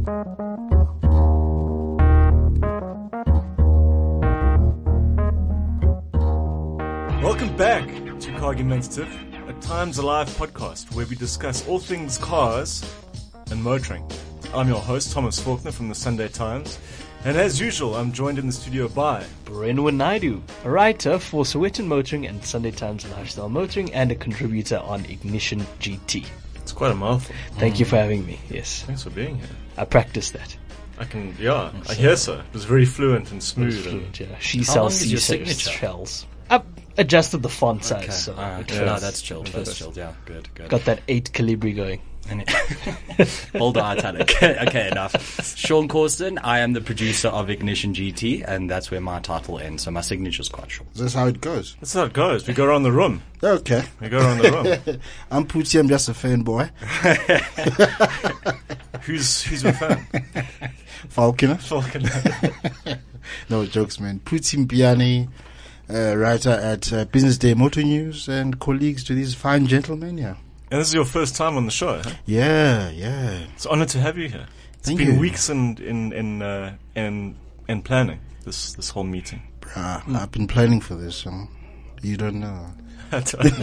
Welcome back to Cargumentative, a Times Alive podcast where we discuss all things cars and motoring. I'm your host, Thomas Faulkner from the Sunday Times, and as usual, I'm joined in the studio by Brenwan Naidu, a writer for Sowetan Motoring and Sunday Times Lifestyle Motoring, and a contributor on Ignition GT. It's quite a mouthful. Thank you for having me. Yes, Thanks for being here. I practiced that. I hear so. It was very fluent and smooth. Fluent, yeah. She How long sells is your C signature? shells. I've adjusted the font size, so it No, fits. that's chilled. That's chilled. Yeah, good. Got that 8 Calibri going. Bold italic. Okay, enough. Sean Corsten, I am the producer of Ignition GT, and that's where my title ends, so my signature's quite short. That's how it goes. That's how it goes. We go around the room. Okay. We go around the room. I'm Pooty, I'm just a fanboy. Who's your fan? Falconer. Falcon. No jokes, man. Pooty Mpiani, writer at Business Day Motor News, and colleagues to these fine gentlemen, yeah. And this is your first time on the show, huh? Yeah. It's an honor to have you here. Thank It's been you. weeks in planning this whole meeting. I've been planning for this, so you don't know. I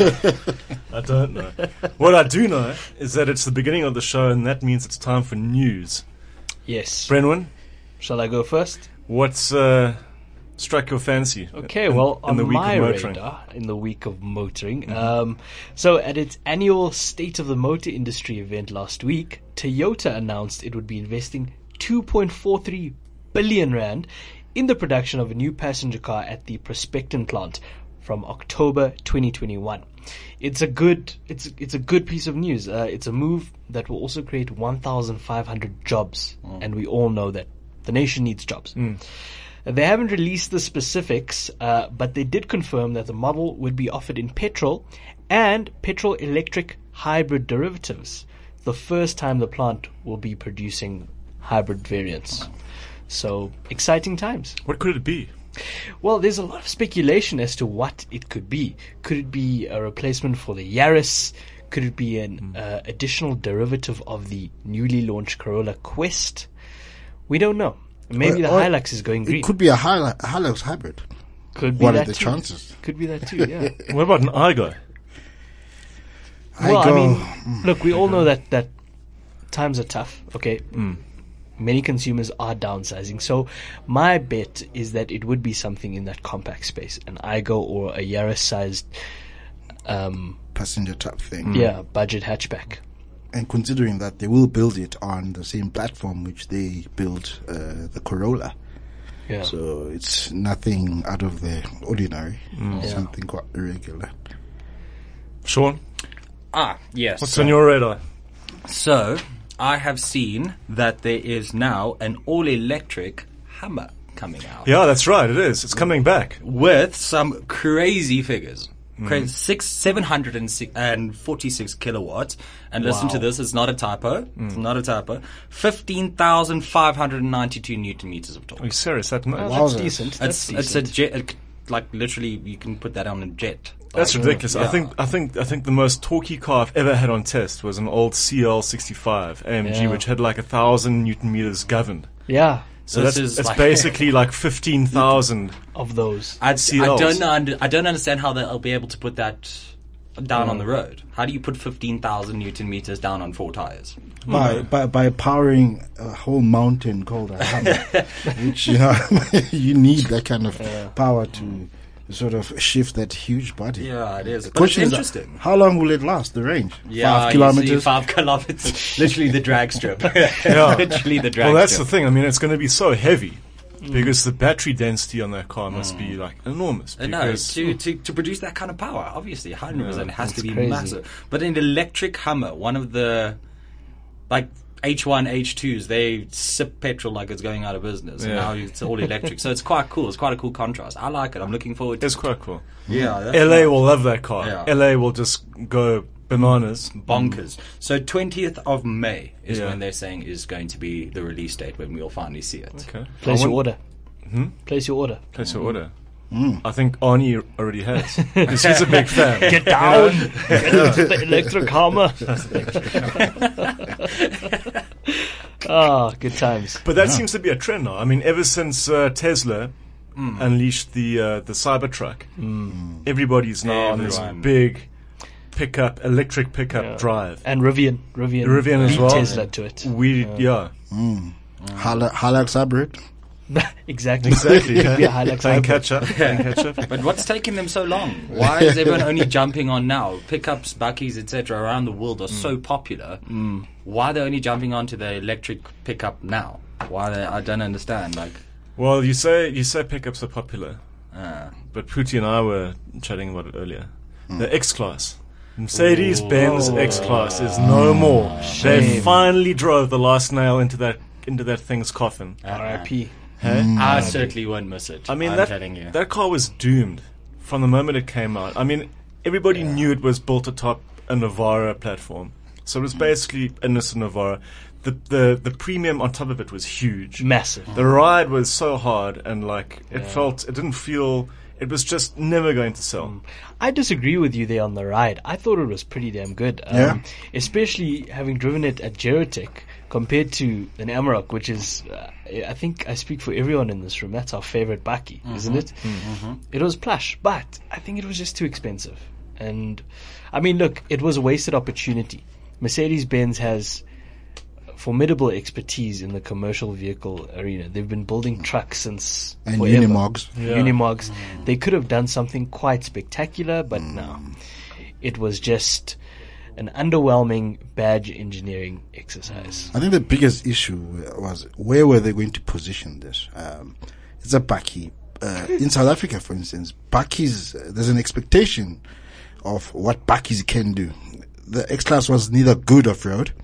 don't know. What I do know is that it's the beginning of the show, and that means it's time for news. Yes. Brenwan, Shall I go first? what's struck your fancy? Okay, well, in the on week my of motoring? radar, in the week of motoring, so at its annual State of the Motor Industry event last week, Toyota announced it would be investing 2.43 billion rand in the production of a new passenger car at the Prospecton plant from October 2021. It's a good piece of news. It's a move that will also create 1,500 jobs, and we all know that the nation needs jobs. They haven't released the specifics, but they did confirm that the model would be offered in petrol and petrol-electric hybrid derivatives. The first time the plant will be producing hybrid variants. So, exciting times. What could it be? Well, there's a lot of speculation as to what it could be. Could it be a replacement for the Yaris? Could it be an additional derivative of the newly launched Corolla Quest? We don't know. Maybe the Or Hilux is going green. It could be a Hilux hybrid. Could be What are that the too. chances? Could be that too, yeah. What about an Igo? Well, I mean, look, we all know that times are tough, okay? Many consumers are downsizing. So my bet is that it would be something in that compact space, an Igo or a Yaris-sized passenger type thing. budget hatchback. And considering that they will build it on the same platform which they built the Corolla. Yeah. So it's nothing out of the ordinary. Something quite irregular. Sean, Yes. what's on your radar? So, I have seen that there is now an all-electric Hummer coming out. Yeah, that's right. It is. It's coming back. With some crazy figures. 746 kilowatts. And listen to this, it's not a typo. It's not a typo. 15,592 newton meters of Are torque. you serious? That's much? That's decent. That's It's a decent. jet, like literally you can put that on a jet. That's Like, ridiculous. yeah. I think the most torquey car I've ever had on test was an old CL65 AMG, Yeah. which had like 1,000 newton meters governed. Yeah, So This that's is it's like- basically like 15,000. of those. I CLs. don't understand how they'll be able to put that down on the road. How do you put 15,000 newton meters down on 4 tires? By powering a whole mountain called a hammer, which you need that kind of power to sort of shift that huge body. Yeah, it is. The But it's question is, interesting. how long will it last? The range? Yeah, 5 kilometers. 5 kilometers. Literally the drag strip. Yeah. Literally the drag Well, that's the strip. thing. I mean, it's going to be so heavy because the battery density on that car must be like enormous. No, Because to produce that kind of power, obviously, 100%, it has to be crazy. massive. But an electric Hummer, one of the, like, H1, H2s, they sip petrol like it's going out of business. And Yeah. now it's all electric. So it's quite cool. It's quite a cool contrast. I like it. I'm looking forward to it's it. quite cool. Yeah. that's LA nice. will love that car. Yeah. LA will just go bananas. Bonkers. So 20th of May is Yeah. when they're saying is going to be the release date when we'll finally see it. Okay. Place I your want- order. Place your order. Place your order. I think Arnie already has. 'Cause he's a big fan. Get down! Get into the electric Hummer. Oh, good times. But that seems to be a trend now. I mean, ever since Tesla unleashed the Cybertruck, everybody's now on this Everyone. big electric pickup drive. And Rivian Rivian as beat well. Tesla to it. Hilux hybrid. Exactly. Exactly. Be a Hilux Playing hybrid. catch up. But what's taking them so long? Why is everyone only jumping on now? Pickups, buckies, etc. around the world are so popular. Why are they only jumping onto the electric pickup now? I don't understand. Like, Well, you say pickups are popular, but Pooty and I were chatting about it earlier. The X-Class. Mercedes-Benz X-Class is no more. They Shame. finally drove the last nail into that thing's coffin. R.I.P. Hey? I certainly won't miss it. I mean, I'm telling you. that car was doomed from the moment it came out. I mean, everybody knew it was built atop a Navara platform. So it was basically a Nissan Navara. The premium on top of it was huge. Massive. The ride was so hard and it didn't feel, it was just never going to sell. I disagree with you there on the ride. I thought it was pretty damn good. Especially having driven it at Gerotech compared to an Amarok, which is, I think I speak for everyone in this room, that's our favorite bakkie, isn't it? It was plush, but I think it was just too expensive. And, I mean, look, it was a wasted opportunity. Mercedes-Benz has formidable expertise in the commercial vehicle arena. They've been building trucks since And forever. Unimogs. Yeah. Unimogs. They could have done something quite spectacular, but no. It was just an underwhelming badge engineering exercise. I think the biggest issue was where were they going to position this? It's a bakkie. In South Africa, for instance, bakkies, there's an expectation of what bakkies can do. The X-Class was neither good off-road,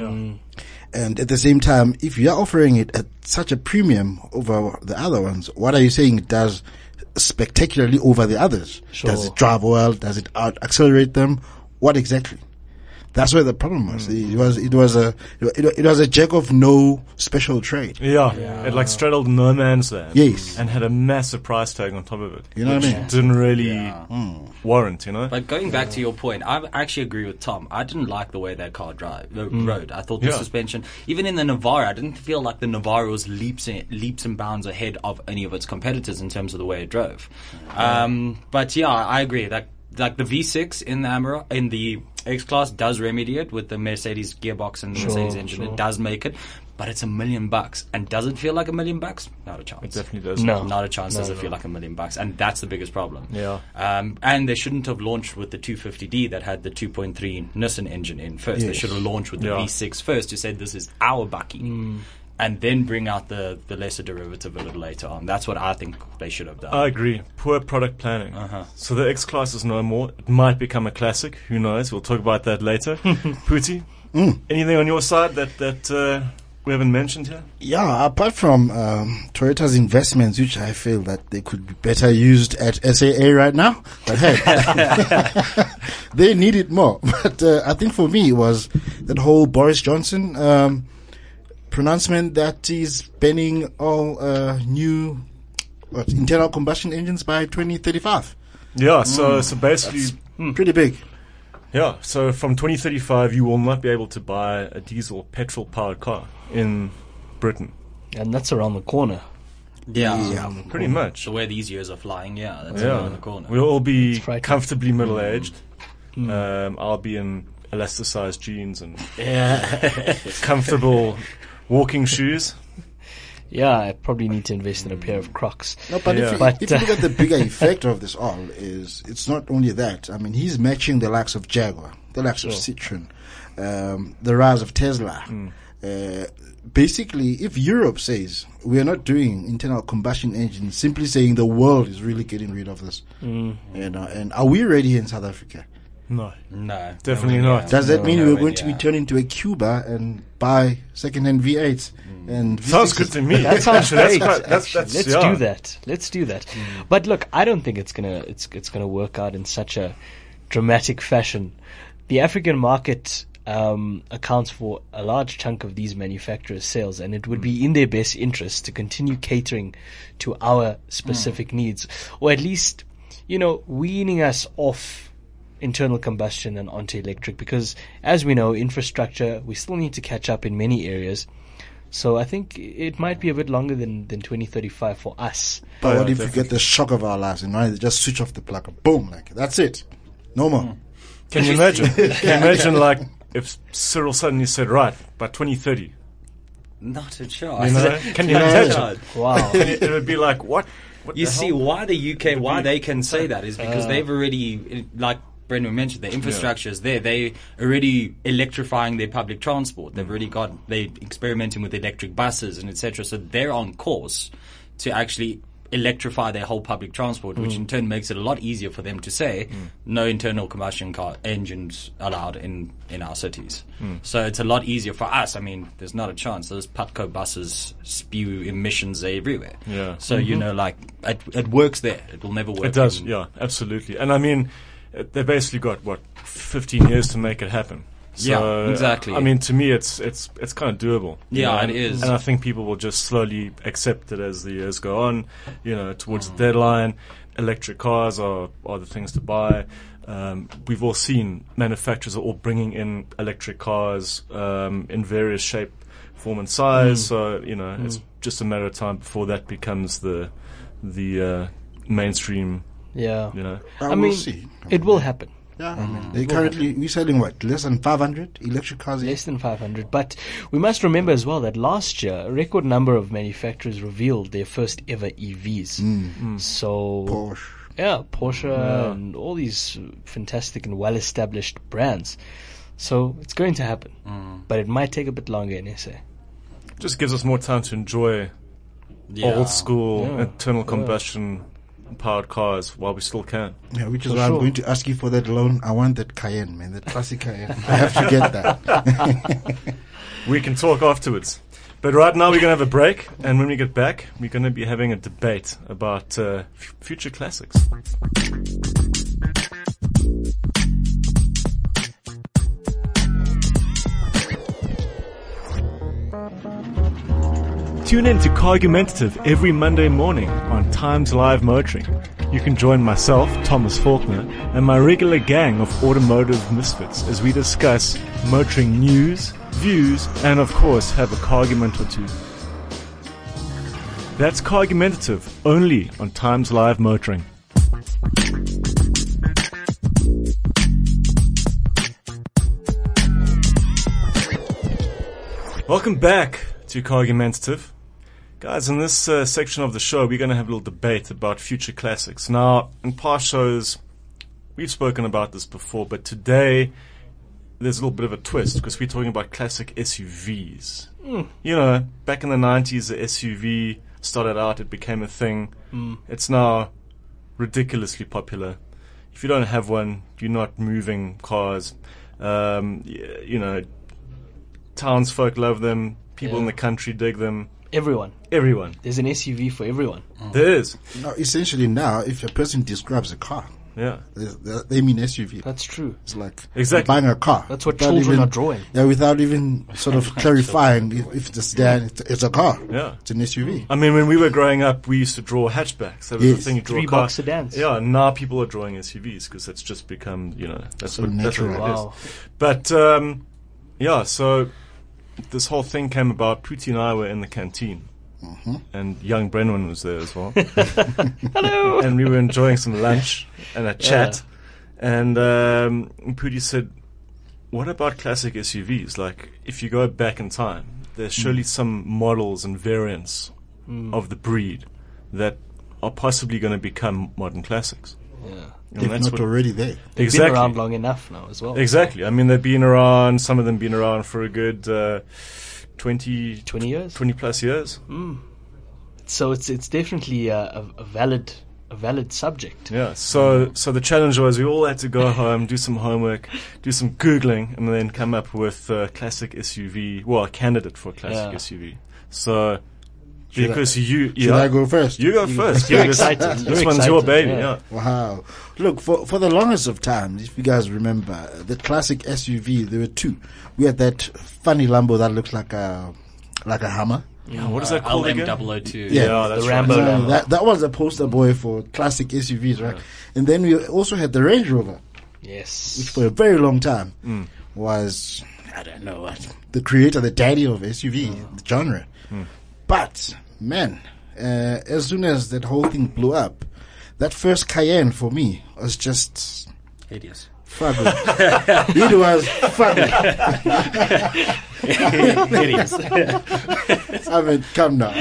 and at the same time, if you're offering it at such a premium over the other ones, what are you saying it does spectacularly over the others? Sure. Does it drive well? Does it out-accelerate them? What exactly? That's where the problem was. It was a jack of no special trade. Yeah. It straddled no man's land. Yes. And had a massive price tag on top of it. You know what I which mean? Didn't really warrant, you know? But going back to your point, I actually agree with Tom. I didn't like the way that car rode. I thought the Yeah. suspension, even in the Navara, I didn't feel like the Navara was leaps and bounds ahead of any of its competitors in terms of the way it drove. But yeah, I agree. Like the V6 in the Amarok, in the X-Class does remedy it with the Mercedes gearbox and the Mercedes engine. It does make it, but it's $1 million. And does it feel like $1 million? Not a chance. It definitely does. No. Not a chance does it feel like $1 million. And that's the biggest problem. Yeah. And they shouldn't have launched with the 250D that had the 2.3 Nissan engine in first. They Yes. should have launched with the Yeah. V6 first to say this is our bakkie. And then bring out the lesser derivative a little later on. That's what I think they should have done. I agree. Poor product planning. So the X-Class is no more. It might become a classic. Who knows? We'll talk about that later. Pooty, anything on your side that we haven't mentioned here? Yeah, apart from Toyota's investments, which I feel that they could be better used at SAA right now, but hey, they need it more. But I think for me it was that whole Boris Johnson pronouncement that he's banning all new internal combustion engines by 2035. Yeah, so basically, Pretty big. yeah, so from 2035 you will not be able to buy a diesel petrol powered car in Britain. And that's around the corner. yeah. Pretty much. The way these years are flying, that's Yeah. around the corner. We'll all be It's frightening. comfortably middle aged. I'll be in elasticized jeans and comfortable walking shoes. Yeah, I probably need to invest in a pair of Crocs. No, but Yeah. if you look at the bigger effect of this all, it's not only that. I mean, he's matching the likes of Jaguar, the likes of Citroen, the rise of Tesla. Basically, if Europe says we are not doing internal combustion engines, simply saying the world is really getting rid of this, you know, and are we ready in South Africa? No. No. Definitely nowhere not. near. Does that mean Nowhere we're going to be near. turned into a Cuba and buy second-hand V8s and Sounds V6s? good to me. That sounds Actually, great. That's Let's yeah. do that. Let's do that. But look, I don't think it's gonna work out in such a dramatic fashion. The African market accounts for a large chunk of these manufacturers' sales, and it would be in their best interest to continue catering to our specific needs, or at least, weaning us off internal combustion and onto electric, because as we know, infrastructure, we still need to catch up in many areas. So I think it might be a bit longer than 2035 for us. But Oh, what yeah, if we get the shock of our lives and they just switch off the plug? Boom, like that's it. No more. Can you imagine? Can you imagine, like, if Cyril suddenly said, right, by 2030, Not a chance. you know? Can you Not a imagine? chance. Wow. It would be like, what? What You the see, hell? why the UK, why they can say that is because they've already, like Brendan mentioned, the infrastructure is there. They already electrifying their public transport. They've already they experimenting with electric buses and etc. So they're on course to actually electrify their whole public transport, which in turn makes it a lot easier for them to say no internal combustion car engines allowed in our cities. So it's a lot easier for us. I mean, there's not a chance. Those Putco buses spew emissions everywhere. Yeah. So you know, like it works there. It will never work. It does, in- yeah, absolutely. And I mean, they basically got 15 years to make it happen. So, Yeah, exactly. I mean, to me, it's kind of doable. you Yeah, know, it is. And I think people will just slowly accept it as the years go on. You know, towards the deadline, electric cars are the things to buy. We've all seen manufacturers are all bringing in electric cars in various shape, form, and size. So you know, it's just a matter of time before that becomes the mainstream. Yeah. You know, I We'll mean, see. it will happen. Yeah, I mean, they currently we're selling what, less than 500 electric cars. Less than 500. But we must remember as well that last year, a record number of manufacturers revealed their first ever EVs. So, Porsche. yeah, Porsche and all these fantastic and well-established brands. So it's going to happen. But it might take a bit longer in SA. just gives us more time to enjoy Yeah. old school Yeah. internal combustion powered cars while we still can. Yeah, which is For why sure. I'm going to ask you for that loan. I want that Cayenne, man, that classic Cayenne. I have to get that. We can talk afterwards. But right now we're going to have a break, and when we get back, we're going to be having a debate about future classics. Tune in to Cargumentative every Monday morning on Times Live Motoring. You can join myself, Thomas Faulkner, and my regular gang of automotive misfits as we discuss motoring news, views, and of course have a cargument or two. That's Cargumentative, only on Times Live Motoring. Welcome back to Cargumentative. Guys, in this section of the show, we're going to have a little debate about future classics. Now, in past shows, we've spoken about this before, but today there's a little bit of a twist because we're talking about classic SUVs. You know, back in the 90s, the SUV started out, it became a thing. It's now ridiculously popular. If you don't have one, you're not moving cars. You know, townsfolk love them. People in the country dig them. Everyone. Everyone. There's an SUV for everyone. There is. Now, essentially now, if a person describes a car, Yeah. they mean SUV. That's true. It's like Exactly. buying a car. That's what without children even- are drawing. Yeah, without even sort of clarifying if it's a sedan, it's a car. Yeah. It's an SUV. I mean, when we were growing up, we used to draw hatchbacks. That was the Yes. thing, you draw a Three-box car. sedans. Yeah, now people are drawing SUVs because it's just become, you know, that's So what natural. it Wow. is. But, yeah, so this whole thing came about. Pootie and I were in the canteen. And young Brenwan was there as well. Hello. And we were enjoying some lunch and a chat. And Pootie said, what about classic SUVs? Like, if you go back in time, there's surely some models and variants of the breed that are possibly going to become modern classics. Yeah. And If that's not what- already there. Been exactly. around long enough now as well. Exactly. I mean, they've been around, some of them been around for a good 20 years. 20 plus years. So it's definitely a valid subject. Yeah. So the challenge was we all had to go home, do some homework, do some Googling, and then come up with a classic SUV, well, a candidate for a classic Yeah. SUV. So, Should because Should I go first? You go first. You're Yeah, this- excited. This You're one's your excited, baby, yeah. yeah. Wow. Look, for the longest of time, if you guys remember, the classic SUV, there were two. We had that funny Lambo that looks like a Hummer. Yeah, what is that called again? LM002. Yeah, that's The right. Rambo. Lambo. That was a poster boy for classic SUVs, right? And then we also had the Range Rover, Yes. which for a very long time was I don't know what, the creator, the daddy of SUV the genre. But man, as soon as that whole thing blew up, that first Cayenne for me was just Hideous. fugly. It was fugly. Hideous. I mean, come now.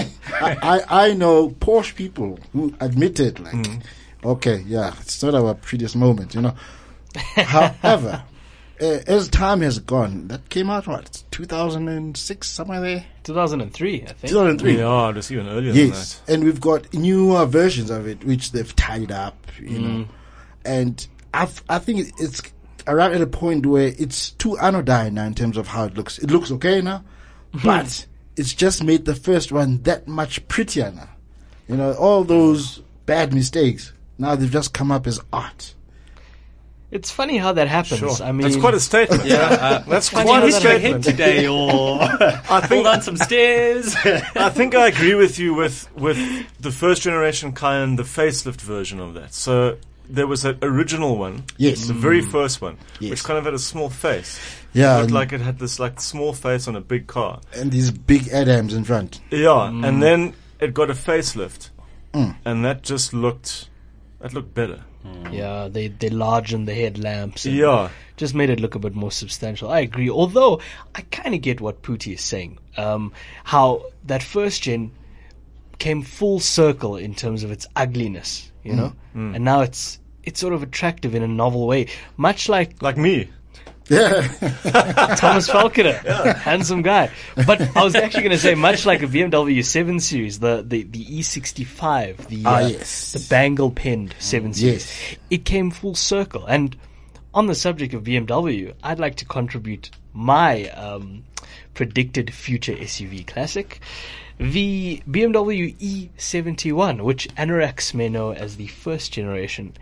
I know Porsche people who admit it, like, okay, yeah, it's not our prettiest moment, you know. However, as time has gone, that came out, what, 2006, somewhere there? 2003, I think. 2003. Yeah, just even earlier than Yes, and we've got newer versions of it, which they've tied up, you know. And I think it's around at a point where it's too anodyne now in terms of how it looks. It looks okay now, but it's just made the first one that much prettier now. You know, all those bad mistakes, now they've just come up as art. It's funny how that happens. Sure. I mean, That's quite a statement. That's funny quite how a that statement. today, or pulled on some stairs. I think I agree with you with the first generation Cayenne, the facelift version of that. So there was an original one, Yes. the very first one, Yes. which kind of had a small face. Yeah, It looked and, like it had this like small face on a big car. and these big Adams in front. Yeah, and then it got a facelift, and that just looked better. yeah, they largened the headlamps. And Yeah. just made it look a bit more substantial. I agree. Although I kind of get what Pooty is saying. How that first gen came full circle in terms of its ugliness, you know, and now it's sort of attractive in a novel way, much like Like me. Yeah. Thomas Falconer, handsome guy. But I was actually going to say, much like a BMW 7 Series, the E65, yes. the Bangle penned 7 Series, Yes. it came full circle. And on the subject of BMW, I'd like to contribute my predicted future SUV classic, the BMW E71, which anoraks may know as the first generation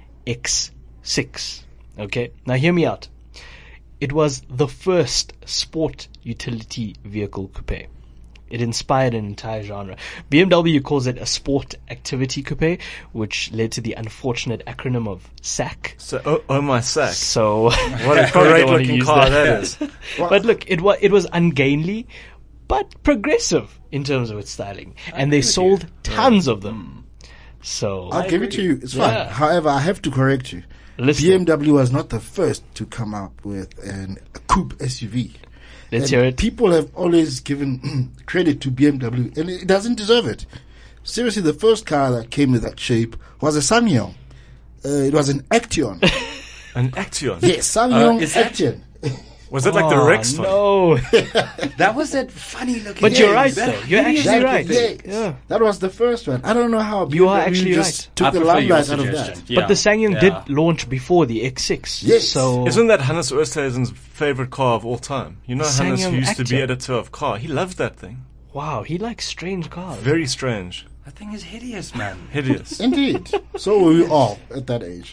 X6. Okay, now hear me out. It was the first sport utility vehicle coupe. It inspired an entire genre. BMW calls it a sport activity coupe, which led to the unfortunate acronym of SAC. So, oh my sack. So, What a probably great don't wanna looking use car that. that is. But look, it was ungainly, but progressive in terms of its styling, and they sold tons of them. So, I'll give it to you. It's Yeah. fine. However, I have to correct you. listen, BMW was not the first to come up with a coupe SUV. let's And hear it. People have always given credit to BMW, and it doesn't deserve it. Seriously, the first car that came with that shape was a Sanyong. It was an Action. An Action. Yes, Sanyong is that- Action. Was it like the Oh, Rex one? no. That was that funny looking. But you're thing. right, That though. You're hideous actually looking right. thing. Yes. Yeah. That was the first one. I don't know how You are BMW actually just right. took I the prefer your limelight out of suggestion. that. But the Sanyong Yeah. did launch before the X6. Yes. So Isn't that Hannes Oosthuizen's favorite car of all time? You know, Hannes Sanyong used to be Actor. editor of Car. He loved that thing. wow, he likes strange cars. Very strange. That thing is hideous, man. Hideous. Indeed. So were we all at that age.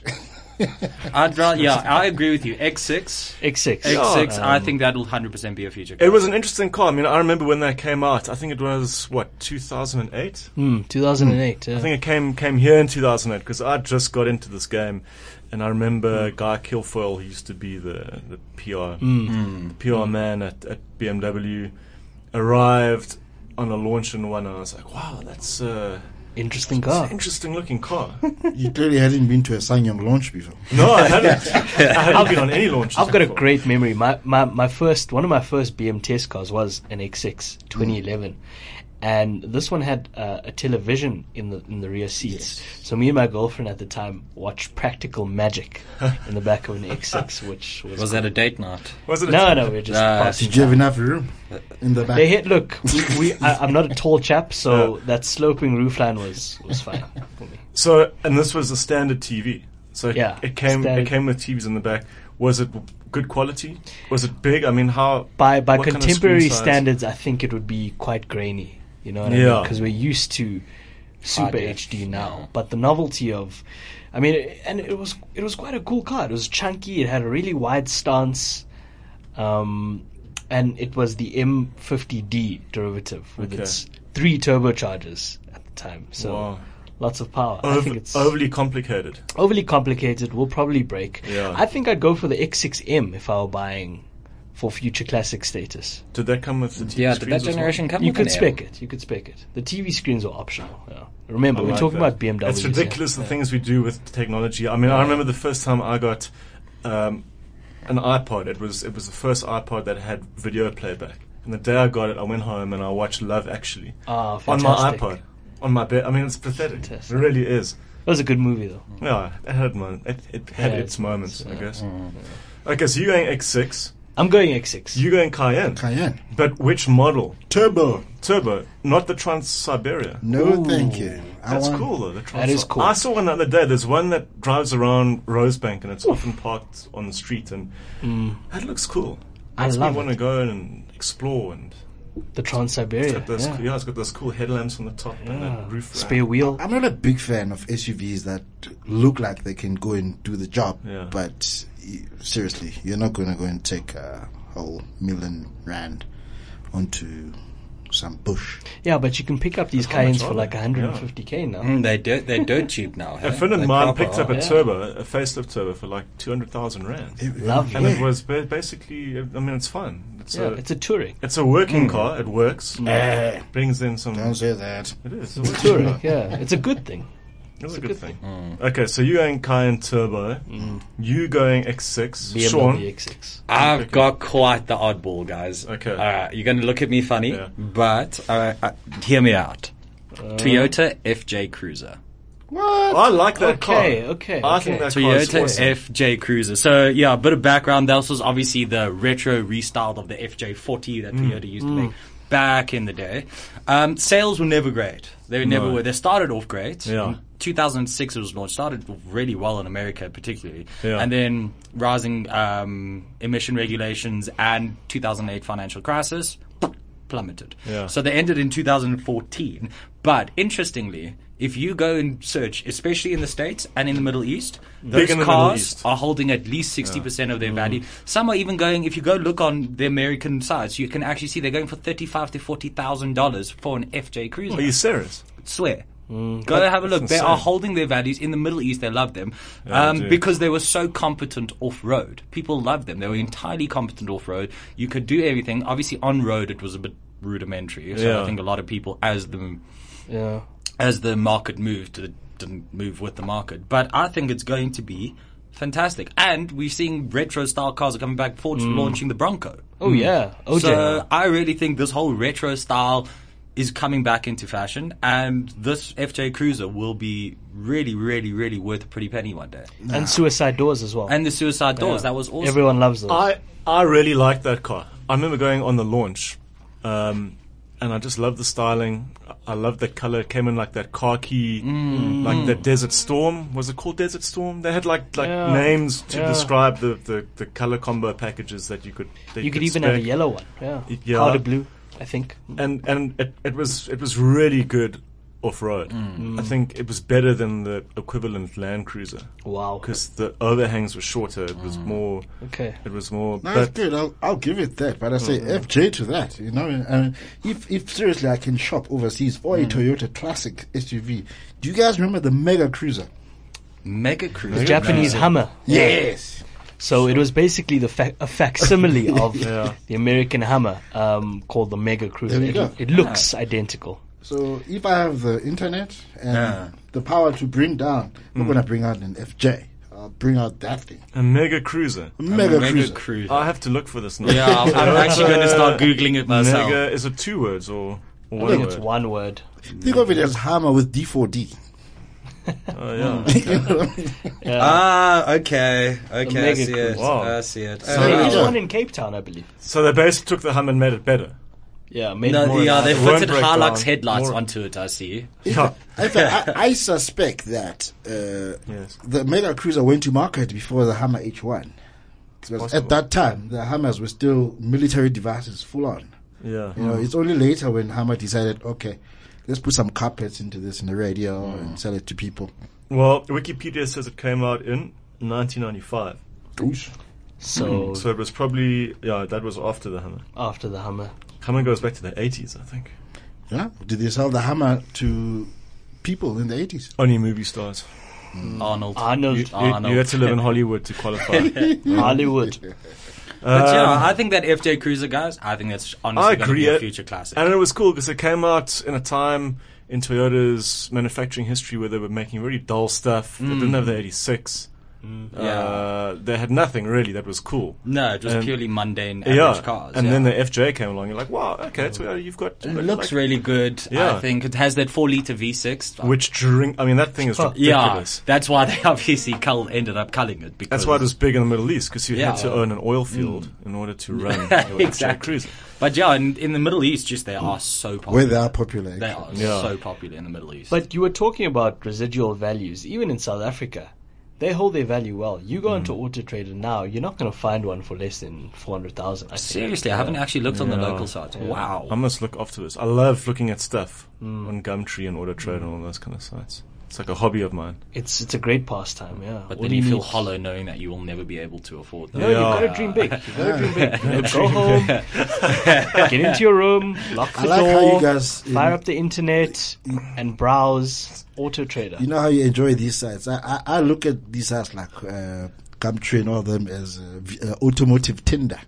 I'd rather, yeah, I agree with you. X6. X6. X6, I think that'll 100% be a future car. It was an interesting car. I mean, I remember when that came out. I think it was, what, 2008? 2008. I think it came here in 2008 because I just got into this game. And I remember Guy Kilfoyle, he used to be the PR, the PR man at BMW, arrived on a launch in one, and I was like, wow, that's Interesting an car. interesting looking car. You clearly hadn't been to a Sanyong launch before. No, I hadn't. I hadn't been on any launches. I've got a before. great memory. One of my first BM test cars was an X6 2011, and this one had a television in the rear seats. So me and my girlfriend at the time watched Practical Magic in the back of an X6, which was that a date night? Was it? no, we're just passing. Did you have enough room in the back? They hit. Look, I'm not a tall chap, so that sloping roofline was fine for me. So, and this was a standard TV. So Yeah, it came standard. with TVs in the back. Was it good quality? Was it big? I mean, how? By what kind of contemporary screen size? standards, I think it would be quite grainy. You know what I Yeah. mean? Because we're used to super def, HD now, yeah. but the novelty of, I mean, and it was quite a cool car. It was chunky. It had a really wide stance, and it was the M50D derivative with Okay. its 3 turbochargers at the time. So Wow. lots of power. I think it's overly complicated. overly complicated. Will probably break. Yeah. I think I'd go for the X6M if I were buying for future classic status. Did that come with the TV Yeah, did screens that as generation come You with could an spec it. You could spec it. The TV screens are optional. Yeah. Remember, well? we're I talking like about that. BMW. It's ridiculous the things we do with technology. I mean, I remember the first time I got an iPod. It was the first iPod that had video playback. And the day I got it, I went home and I watched Love Actually Ah, on my fantastic. iPod, on my bed. I mean, it's pathetic. Fantastic. It really is. That was a good movie, though. Yeah, it had its moments, I guess. Okay, so you're going X6. I'm going X6. You're going Cayenne. Cayenne. But which model? Turbo. Turbo, not the Trans-Siberia. No, thank you. That's cool though. The That is cool. I saw one the other day. There's one that drives around Rosebank and it's often parked on the street, and that looks cool. I Makes me love want to it. go and explore. And The Trans-Siberia. it's got those cool headlamps on the top and that roof rack. Spare wheel. I'm not a big fan of SUVs that look like they can go and do the job. Yeah. But seriously, you're not going to go and take a whole R1,000,000 onto some bush. Yeah, but you can pick up these How much Cayennes for are like they? 150k now. They're dirt cheap now. A friend of mine picked up a Yeah. turbo, a facelift turbo, for like 200,000 rand. Lovely. And it was basically, I mean, it's fun. Yeah, it's a touring. It's a working car. It works. Eh, Brings in some. don't say that. It is. It's a Touring, yeah. It's a good thing. It's a good thing. Okay, so you're going Cayenne Turbo. You going X6. BMW Sean. X6. I've got quite the oddball, guys. Okay. You're going to look at me funny, Yeah. but hear me out. Toyota FJ Cruiser. What? I like that car. Okay. I think that car is Toyota awesome. FJ Cruiser. So yeah, a bit of background. This was obviously the retro restyle of the FJ40 that Toyota used to make back in the day. Sales were never great. They never were. They started off great. Yeah. In 2006 it was launched. Started really well in America particularly. Yeah. And then rising emission regulations and 2008 financial crisis plummeted. Yeah. So they ended in 2014. But interestingly, if you go and search, especially in the States and in the Middle East, Big those in the Middle cars East. are holding at least 60% of their value. Some are even going, if you go look on the American sites, you can actually see they're going for $35,000 to $40,000 for an FJ Cruiser. Are you serious? Swear. Go have a look. They insane. are holding their values. In the Middle East, they love them Yeah, they do. because they were so competent off-road. People loved them. They were entirely competent off-road. You could do everything. Obviously, on-road, it was a bit rudimentary. So Yeah. I think a lot of people, as the market moved, it didn't move with the market. But I think it's going to be fantastic. And we're seeing retro-style cars are coming back. Ford's launching the Bronco. Oh, yeah. OJ. So I really think this whole retro style is coming back into fashion, and this FJ Cruiser will be really, really, really worth a pretty penny one day. And suicide doors as well. And the suicide doors, Yeah. that was awesome. Everyone loves those. I really like that car. I remember going on the launch, and I just loved the styling. I loved the color. It came in like that khaki, like the Desert Storm. Was it called Desert Storm? They had like Yeah. names to Yeah. describe the color combo packages that you could. That you could even have a spec. yellow one. Yeah. Yeah. Powder blue, I think. And it was really good off road. I think it was better than the equivalent Land Cruiser Wow. because the overhangs were shorter. It was more. Okay. It was more. That's but good. I'll give it that. But I say FJ to that. You know, and if seriously I can shop overseas for a Toyota Classic SUV. Do you guys remember the Mega Cruiser? Mega Cruiser. The Japanese Hummer. Yes. So it was basically a facsimile of Yeah. the American Hummer called the Mega Cruiser. There you go. It looks identical. So if I have the internet and Yeah. the power to bring down, I'm not going to bring out an FJ. I'll bring out that thing. a Mega Cruiser. Mega, Mega Cruiser. Cruiser. I have to look for this now. Yeah, I'm actually going to start Googling it myself. Mega, is it 2 words or I one think word? it's one word. Think of it as Hammer with D4D. Oh, yeah. Okay. I Mega see it. Cruiser. Wow. I see it. So- There Yeah. is one in Cape Town, I believe. So they basically took the Hummer and made it better. Yeah, made No, it more yeah, they It won't fitted break Hilux down. headlights More- onto it, I see. Yeah. In fact, I suspect that Yes. the Mega Cruiser went to market before the Hammer H1. Because Possible. at that time, the Hammers were still military devices full on. Yeah. You know, it's only later when Hammer decided, okay, let's put some carpets into this in the radio and sell it to people. Well, Wikipedia says it came out in 1995. So So it was probably, that was after the Hummer. after the Hummer. Hummer goes back to the 80s, I think. Yeah? Did they sell the Hammer to people in the 80s? Only movie stars. Arnold. Arnold. You had to live in Hollywood to qualify. Hollywood. But yeah, I think that FJ Cruiser, guys, I think that's I honestly going to agree. be a future classic. And it was cool because it came out in a time in Toyota's manufacturing history where they were making really dull stuff. They didn't have the 86. They had nothing really that was cool. No, it was And- purely mundane average cars. And yeah. then the FJ came along. You're like, wow, okay, Toyota, you've got. It looks really good. Yeah. I think it has that 4-liter V6. Which drink? I mean, that thing is Yeah, ridiculous. that's why they obviously ended up culling it. Because That's why it was big in the Middle East because you had Yeah. to own an oil field in order to run your FJ Exactly. Cruiser. But yeah, in the Middle East, just they are so popular. Where they are popular. They actually. are Yeah. so popular in the Middle East. But you were talking about residual values. Even in South Africa, they hold their value well. You go into Auto Trader now, you're not going to find one for less than 400,000. I think. seriously, I haven't actually looked on the Yeah. local sites. Wow. I must look after this. I love looking at stuff on Gumtree and Auto Trader and all those kind of sites. It's like a hobby of mine. It's a great pastime. Yeah, But All then you feel need- hollow knowing that you will never be able to afford them. No, you've Yeah. got to dream big. You've got to dream big. You know, go home, get into your room, lock the I like door, how you guys, fire up the internet, and browse Auto Trader. you know how you enjoy these sites. I look at these sites like Gumtree and all of them as automotive Tinder.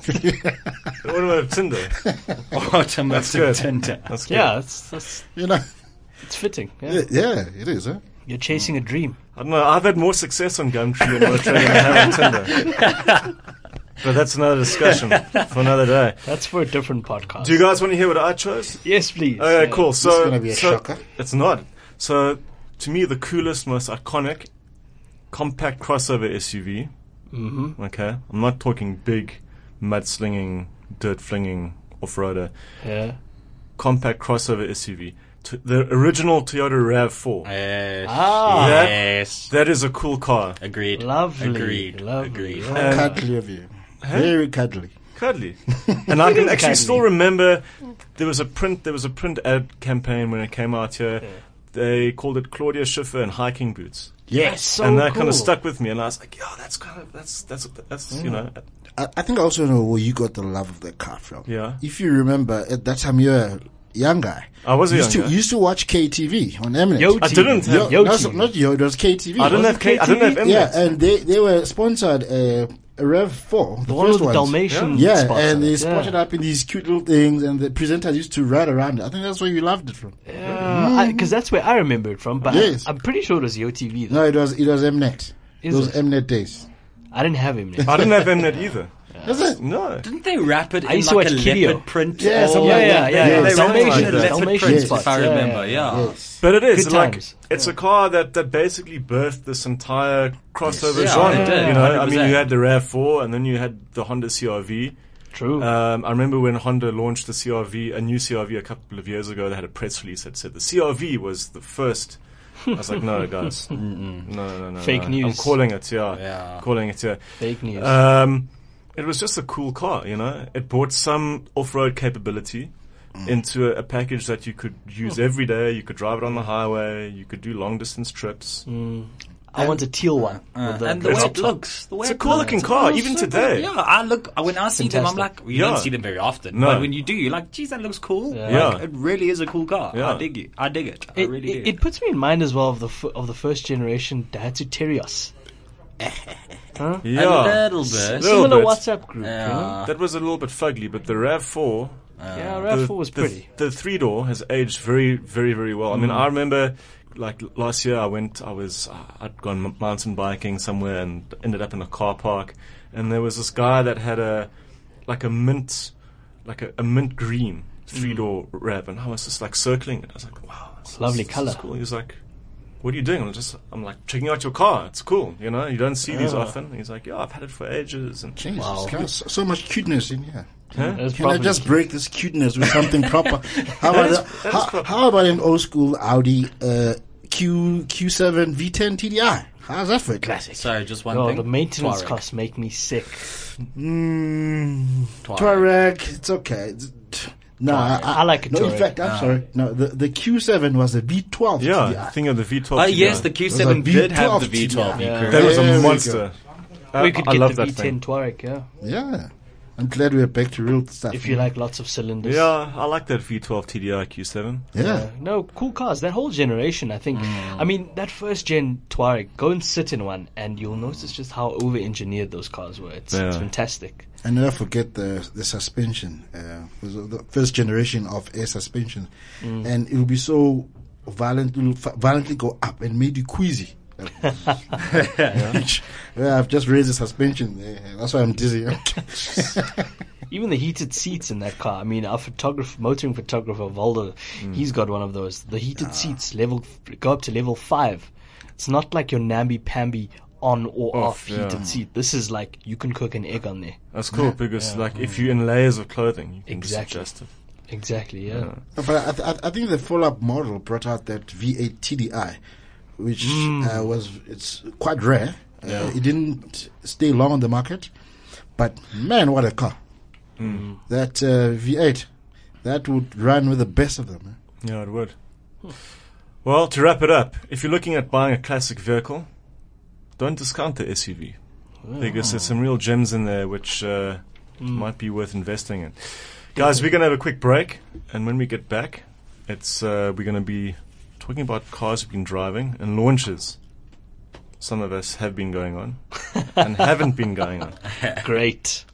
What about Tinder? Automotive good. Tinder. That's good. Yeah, it's You know, fitting. Yeah. yeah, it is. Huh? You're chasing a dream. I don't know. I've had more success on Gumtree and Auto Trader than I have on Tinder. But that's another discussion for another day. That's for a different podcast. Do you guys want to hear what I chose? Yes, please. Okay, cool. So, gonna be a so- shocker. It's not. So, to me, the coolest, most iconic compact crossover SUV. Mm-hmm. Okay, I'm not talking big, mudslinging, dirt flinging off-roader. Yeah. Compact crossover SUV. The original Toyota RAV4. Yes. Ah. Yes. That is a cool car. Agreed. Lovely. Agreed. Lovely. Agreed. And- Cuddly of you. Very cuddly. Cuddly. And I can is actually cuddly. still remember there was a print ad campaign when it came out here. They called it Claudia Schiffer and hiking boots. Yes. So and that cool. kind of stuck with me, and I was like, "Yo, that's you know, I think I also know where you got the love of the car from. Yeah. If you remember, at that time you were a young guy. I was a used young guy. You used to watch KTV on Mnet. Yo I TV. didn't have- Yo no, TV. not Yo, it was KTV. I didn't have it I didn't have KTV? Mnet. Yeah, and they were sponsored a RAV4, The one with the ones. Dalmatian Yeah, spots on and they it. spotted up in these cute little things, and the presenters used to ride around it. I think that's where you loved it from. Because that's where I remember it from. But Yes. I'm pretty sure it was YoTV. Though. No, it was Mnet. Is Those it? Mnet days. I didn't have him. I didn't have Mnet either. Is it? No. Didn't they wrap it I in used to like a watch Kiddio. leopard print? Yeah, something Yeah, like yeah, that. yeah. Yeah, They something wrapped it like in a that. leopard Dalmatian print, spots, if I yeah, remember. yeah, Yeah. Yes. But it is Good like times. it's a car that basically birthed this entire crossover Yes. genre. Yeah, it did, You know, I mean, 100%. you had the RAV4, and then you had the Honda CRV. True. I remember when Honda launched the CRV, a new CRV, a couple of years ago. They had a press release that said the CRV was the first. I was like, no, guys, no. Fake no. news. I'm calling it, Yeah. calling it, yeah. Fake news. It was just a cool car, you know. It brought some off-road capability into a package that you could use every day. You could drive it on the highway. You could do long-distance trips. I want a teal one. with the And the way drop it top. looks, the way It's a it cool looks, looking it car, looks even so today. good. Yeah, when I see them, I'm like, you Yeah. don't see them very often. No. But when you do, you're like, geez, that looks cool. Yeah. Like, it really is a cool car. Yeah. I dig it. I dig it. I really do. It puts me in mind as well of the first generation Daihatsu Terios. a Yeah. little bit. Little Similar bit. WhatsApp group. You know? Yeah. That was a little bit fugly, but the RAV4, Yeah, RAV4 was pretty. The 3-door has aged very, very, very well. I mean, I remember, like last year, I'd gone mountain biking somewhere and ended up in a car park, and there was this guy that had a mint green 3-door RAV, and I was just like circling it. I was like, wow, Lovely this is colour. cool. He was like, what are you doing? I'm like checking out your car. It's cool, you know. You don't see these Yeah. often. He's like, yeah, I've had it for ages, and Jesus, Wow. Christ, so much cuteness in here. huh? That's Can I probably just break this cuteness with something proper? How about an old school Audi Q7 V10 TDI? How's that for a classic? Sorry, just one Oh, thing. the maintenance Touareg. costs make me sick. Touareg, it's okay. No, I like a no, in Touareg. fact, I'm sorry. No, the Q7 was a V12 Yeah, TDI. think of the V12. Oh, yes, TDI. the Q7 Those are did have the V12 V12. TDI. correct. That was There a we monster. We could I get love the that V10 thing. Touareg, yeah. Yeah. I'm glad we're back to real stuff. If you like lots of cylinders. Yeah, I like that V12 TDI Q7. Yeah. No, cool cars. That whole generation, I think. I mean, that first gen Touareg, go and sit in one and you'll notice just how over-engineered those cars were. It's fantastic. And never forget the suspension. It was the first generation of air suspension. And it will be so violent, it will violently go up and made you queasy. Yeah, I've just raised the suspension. That's why I'm dizzy. Even the heated seats in that car. I mean, our motoring photographer, Valdo, he's got one of those. The heated seats go up to level 5. It's not like your namby-pamby on or off heated seat. This is like you can cook an egg on there. That's cool because like if you're in layers of clothing, you can just adjust it. Exactly, yeah. But I think the follow-up model brought out that V8 TDI, which it's quite rare. It didn't stay long on the market, but man, what a car! That V8, that would run with the best of them. Yeah, it would. Well, to wrap it up, if you're looking at buying a classic vehicle, don't discount the SUV because there's some real gems in there which might be worth investing in. Guys, we're going to have a quick break, and when we get back, we're going to be talking about cars we've been driving and launches. Some of us have been going on and haven't been going on. Great.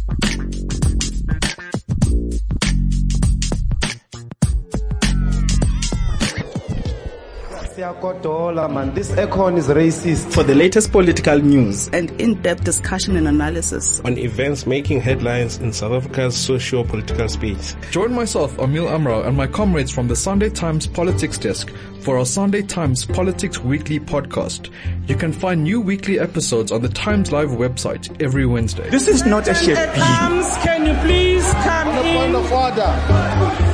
This Econ is racist. For the latest political news and in-depth discussion and analysis on events making headlines in South Africa's socio-political space. Join myself, Emil Amrao, and my comrades from the Sunday Times Politics Desk for our Sunday Times Politics Weekly podcast. You can find new weekly episodes on the Times Live website every Wednesday. This is not a ship. Can you please come in? Point of order.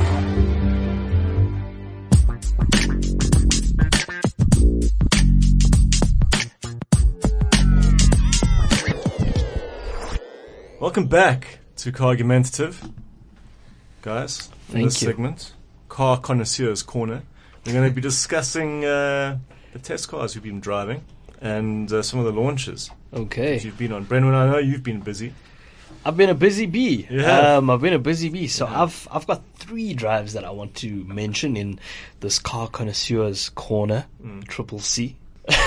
Welcome back to Car Argumentative, guys. In this segment, Car Connoisseur's Corner, we're going to be discussing the test cars we've been driving and some of the launches that you've been on. Brendan, I know you've been busy. I've been a busy bee. Yeah. I've been a busy bee. So I've got 3 drives that I want to mention in this Car Connoisseur's Corner, Triple C.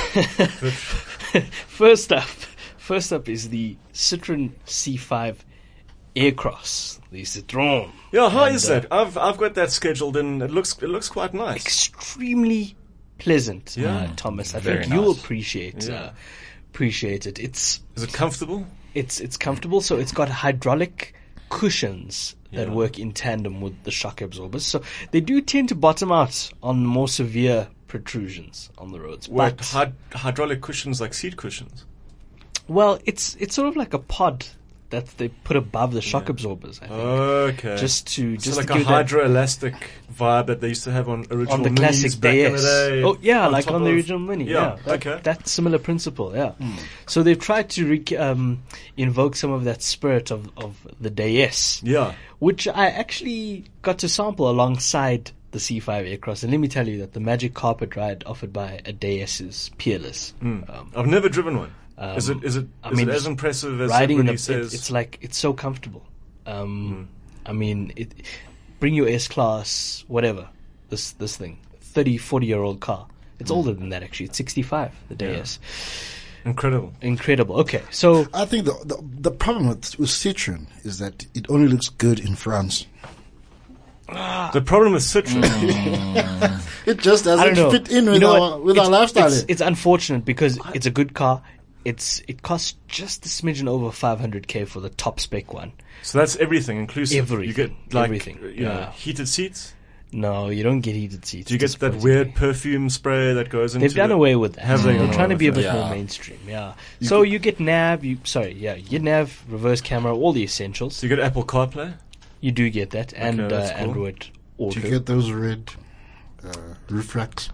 First up is the Citroen C5 Aircross, the Citroen. Yeah, how is that? I've got that scheduled and it looks quite nice. Extremely pleasant, Thomas. I think you'll appreciate it. Is it comfortable? It's comfortable. So it's got hydraulic cushions that work in tandem with the shock absorbers. So they do tend to bottom out on more severe protrusions on the roads. What, hydraulic cushions like seat cushions? Well, it's sort of like a pod that they put above the shock absorbers, I think. Okay. Just like a hydroelastic vibe that they used to have on original on the classic Minis back in the day. Oh yeah, like on the original Mini. Yeah, that similar principle. Yeah. So they've tried to invoke some of that spirit of the DS. Yeah. Which I actually got to sample alongside the C5 Aircross, and let me tell you that the magic carpet ride offered by a DS is peerless. I've never driven one. Is it as impressive as everybody says? It's so comfortable. I mean, bring your S-Class, whatever, this thing, 30, 40-year-old car. It's older than that, actually. It's 65, the DS. Incredible. Okay, so I think the problem with Citroen is that it only looks good in France. The problem with Citroen, it just doesn't fit in with our lifestyle. It's unfortunate because it's a good car. It costs just a smidgen over 500k for the top spec one. So that's everything inclusive. Everything. You get everything. You know, heated seats. No, you don't get heated seats. Do you get that weird perfume spray that goes into? They've done away with that. They're trying to be a bit more Yeah. mainstream. Yeah. So you get nav. You get nav, reverse camera, all the essentials. Do you get Apple CarPlay? You do get that, and that's cool. Android Auto. Do you get those red roof racks?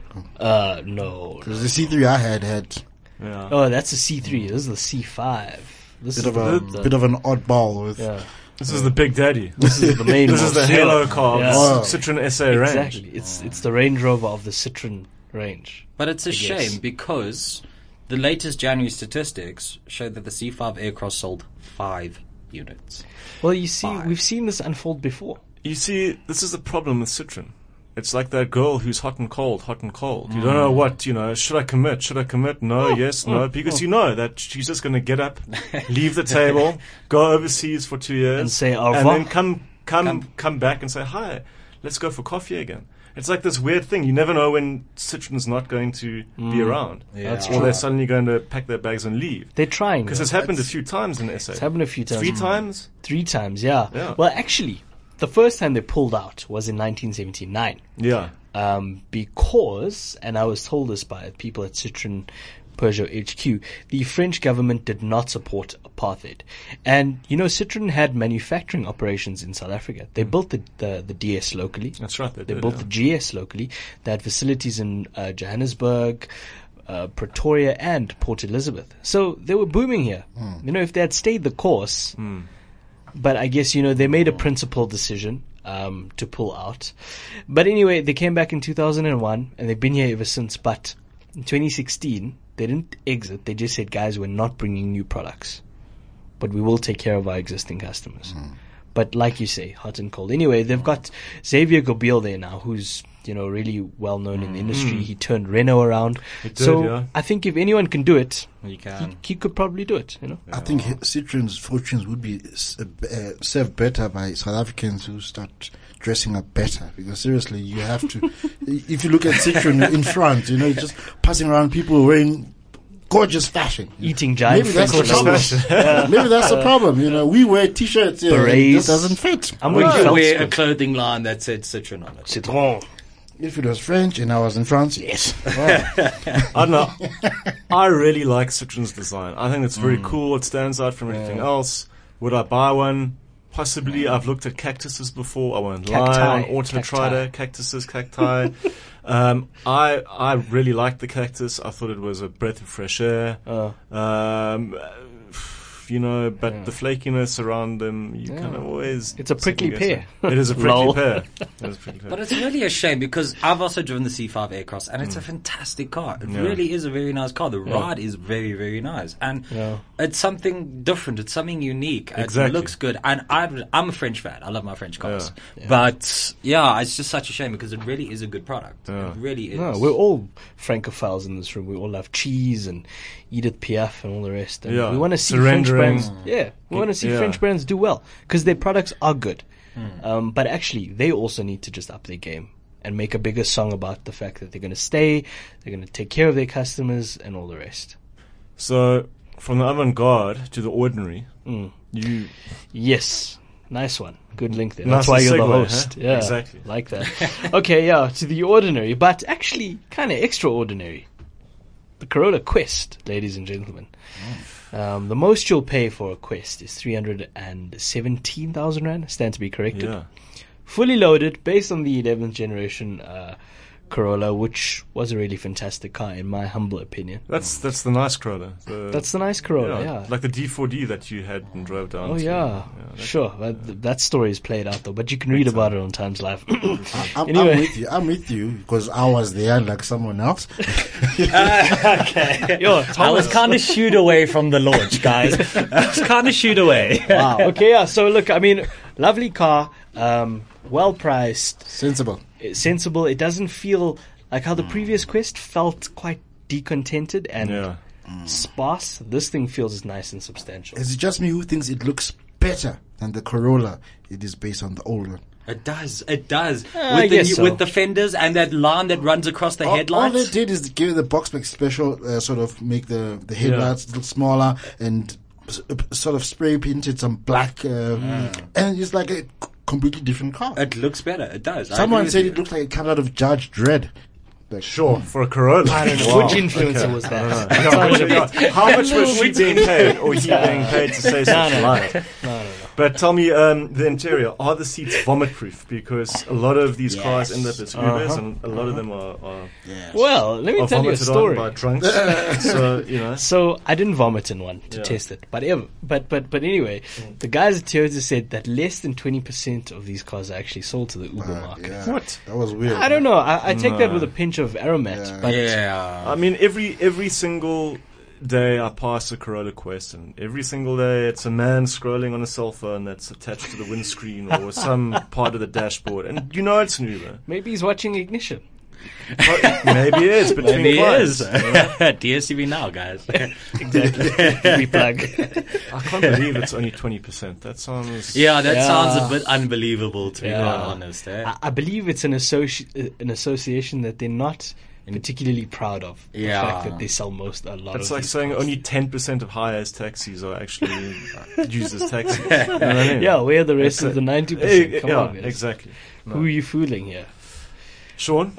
No. Because the C3 I had. Yeah. Oh, that's a C3. This is the C5. This Bit is of an oddball with. Yeah. This is the Big Daddy. This is the main. This is the Halo car, Yeah. Citroen SA range. Exactly. It's the Range Rover of the Citroen range. But it's a shame because the latest January statistics show that the C5 Aircross sold 5 units. Well, you see, we've seen this unfold before. You see, this is the problem with Citroen. It's like that girl who's hot and cold, hot and cold. You don't know what, should I commit? Should I commit? No, yes, no. Because you know that she's just going to get up, leave the table, go overseas for 2 years. And say au and revoir. then come back and say, hi, let's go for coffee again. It's like this weird thing. You never know when Citroen's not going to be around. Yeah. That's Or they're suddenly going to pack their bags and leave. They're trying. Because it's happened a few times in SA. It's happened a few times. 3 times? 3 times, yeah. Yeah. Well, actually, the first time they pulled out was in 1979. Yeah. Because, and I was told this by people at Citroen Peugeot HQ, the French government did not support apartheid. And, Citroen had manufacturing operations in South Africa. They built the DS locally. That's right. They built the GS locally. They had facilities in Johannesburg, Pretoria, and Port Elizabeth. So they were booming here. If they had stayed the course, but I guess, they made a principled decision to pull out. But anyway, they came back in 2001, and they've been here ever since. But in 2016, they didn't exit. They just said, guys, we're not bringing new products, but we will take care of our existing customers. But like you say, hot and cold. Anyway, they've got Xavier Gobiel there now, who's, really well known in the industry. He turned Renault around. Yeah. I think if anyone can do it, You can. he could probably do it, I think Citroen's fortunes would be served better by South Africans who start dressing up better. Because seriously, you have to. If you look at Citroen in France, just passing around people wearing gorgeous fashion, Eating giant maybe that's the French problem. Maybe that's the problem. We wear t-shirts. It Berets. doesn't fit. I'm We wearing could felt wear a skirt. clothing line that said Citroen on it. Citron. If it was French and I was in France, yes. I don't know. I really like Citroen's design. I think it's very cool. It stands out from everything else. Would I buy one? Possibly. I've looked at cactuses before. I won't lie. Cacti. On Auto Trader, cactuses, cacti. I really liked the cactus. I thought it was a breath of fresh air. But the flakiness around them, you kind of always... It's a prickly second-guess pear. it. It is a Lol. prickly pear. It is a prickly pear. But it's really a shame because I've also driven the C5 Aircross and it's a fantastic car. It really is a very nice car. The ride is very, very nice. And it's something different. It's something unique. Exactly. It looks good. And I'm a French fan. I love my French cars. But, it's just such a shame because it really is a good product. It really is. No, we're all Francophiles in this room. We all love cheese and Edith Piaf and all the rest. And we want to see French brands. We want to see French brands do well because their products are good. But actually, they also need to just up their game and make a bigger song about the fact that they're going to stay, they're going to take care of their customers, and all the rest. So, from the avant-garde to the ordinary, Yes. Nice one. Good link there. Nice That's why you're the segue, host. huh? Yeah, Exactly. like that. Okay, to the ordinary, but actually kind of extraordinary. The Corolla Quest, ladies and gentlemen. The most you'll pay for a Quest is 317,000 Rand. Stand to be corrected. Yeah. Fully loaded, based on the 11th generation Corolla, which was a really fantastic car, in my humble opinion. That's the nice Corolla. That's the nice Corolla, yeah. Like the D4D that you had and drove down. Oh, to. yeah. Sure. That story is played out, though, but you can read about it on Times Live. I'm with you because I was there like someone else. Okay. I was kind of shooed away from the launch, guys. I was kind of shooed away. Wow. Okay, yeah. So, look, I mean, lovely car, well priced. Sensible. Sensible. It doesn't feel like how the previous Quest felt quite decontented and sparse. This thing feels nice and substantial. Is it just me who thinks it looks better than the Corolla it is based on the old one? It does. It does. I guess so. With the fenders and that line that runs across the All headlights. they did is give the Boxback special, sort of make the headlights a little smaller and sort of spray painted some black, and it's like a completely different car. It looks better. It does. Someone said it looks like it comes out of Judge Dredd. Like, Sure, for a Corolla. I don't know. Wow. Which influencer was that? How much was she being paid, or he being paid to say such lies? No. But tell me, the interior, are the seats vomit-proof? Because a lot of these cars end up as Ubers, and a lot of them are Well, let me tell you a vomited on story. by drunks. So, So I didn't vomit in one to test it, but anyway, the guys at Toyota said that less than 20% of these cars are actually sold to the Uber market. yeah. What? That was weird. I don't know. I take that with a pinch of aromat. But Yeah. I mean, every single day I pass a Corolla Quest, and every single day it's a man scrolling on a cell phone that's attached to the windscreen or some part of the dashboard, and you know it's an Uber. Maybe he's watching Ignition. Maybe it is between Maybe it clients. is. DSTV now, guys. Exactly. Replug. I can't believe it's only 20%. That sounds... Yeah, that sounds a bit unbelievable, to be Yeah. quite honest. I believe it's an association that they're not particularly proud of. Yeah. The fact that they sell a lot of It's like these saying cars. only 10% of hires taxis are actually used as taxis. You know what I mean? Yeah, where the rest It's of the 90%? Come yeah, on, guys. exactly. No. Who are you fooling here? Sean?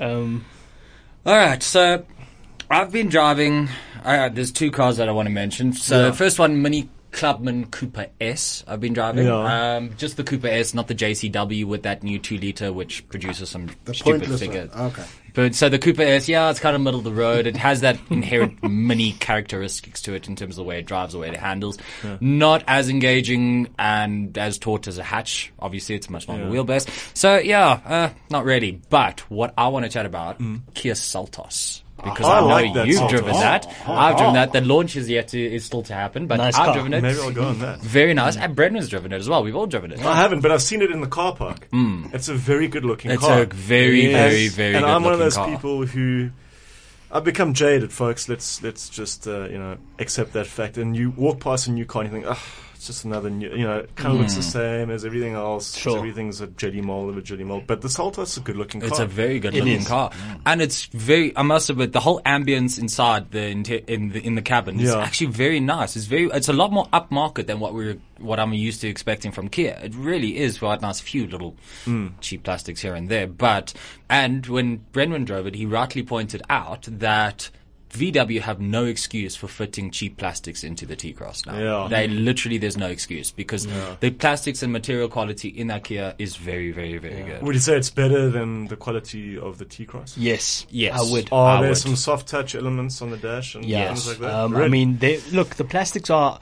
All right, so I've been driving. There's two cars that I want to mention. So the first one, Mini Clubman Cooper S. I've been driving. Yeah. Just the Cooper S, not the JCW with that new 2-liter, which produces some The stupid pointless figure. one. Okay. But so the Cooper S, it's kind of middle of the road. It has that inherent mini characteristics to it in terms of the way it drives, the way it handles. Not as engaging and as taut as a hatch. Obviously, it's much longer wheelbase. So not really. But what I want to chat about, Kia Seltos. Because I I know like that you've Seltos. driven that. I've driven that. The launch is still to happen, but Nice I've car. driven it. Maybe I'll go on that. Very nice. And Brendan's driven it as well. We've all driven it. I haven't, but I've seen it in the car park. It's a very good looking It's car. a very, very, very and good I'm one of looking those car. people who I've become jaded, folks. Let's just accept that fact. And you walk past a new car and you think, it's just another new. It kind of looks the same as everything else. Sure. Everything's a jelly mold of a jelly mold. But the Seltos is a good looking car. It's a very good It looking is. car, and it's very. I must admit, the whole ambience inside in the cabin is actually very nice. It's a lot more upmarket than what I'm used to expecting from Kia. It really is quite nice. A few little cheap plastics here and there, and when Brendan drove it, he rightly pointed out that VW have no excuse for fitting cheap plastics into the T-Cross now. Yeah. There's no excuse because the plastics and material quality in that Kia is very, very, very good. Would you say it's better than the quality of the T-Cross? Yes. Yes. I would. Are I there would. some soft touch elements on the dash and things like that? I Really? mean, the plastics are,